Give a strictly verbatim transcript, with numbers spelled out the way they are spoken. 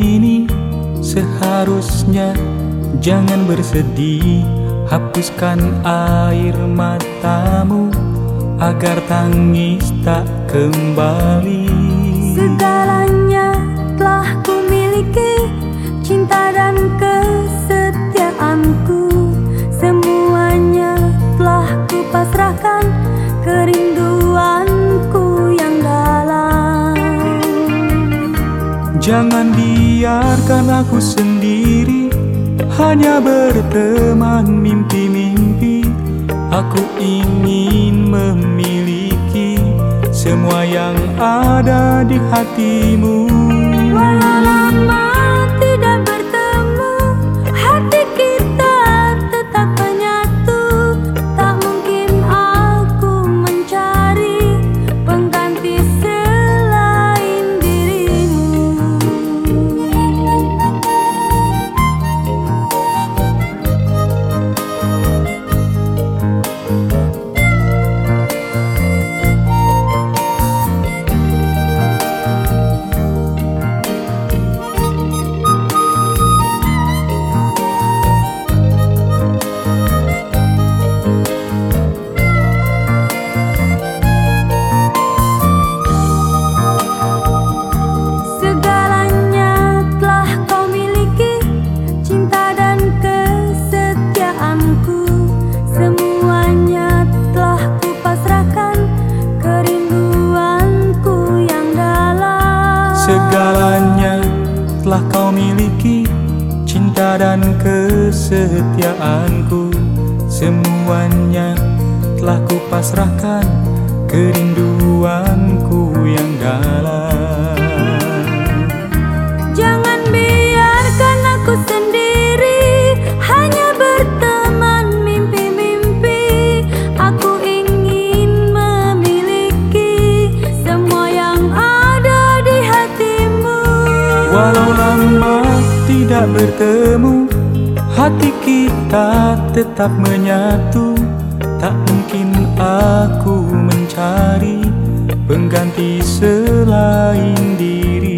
ini seharusnya jangan bersedih. Hapuskan air matamu agar tangis tak kembali. Segalanya telah ku miliki, cinta dan kesetiaanku. Semuanya telah ku pasrahkan, kerinduanku yang dalam. Jangan biarkan aku sendiri, hanya berteman mimpi-mimpi. Aku ingin memiliki semua yang ada di hatimu. Walau lama tidak bertemu, hati kita tetap menyatu. Tak mungkin aku mencari pengganti selain dirimu. Segalanya telah kau miliki, cinta dan kesetiaanku. Semuanya telah ku pasrahkan, kerinduanku yang dalam. Jangan biarkan aku sendiri, hanya berteman mimpi-mimpi. Aku ingin memiliki semua yang ada di hatimu. Walau lama tidak bertemu, hati kita tetap menyatu. Tak mungkin aku mencari pengganti selain diri.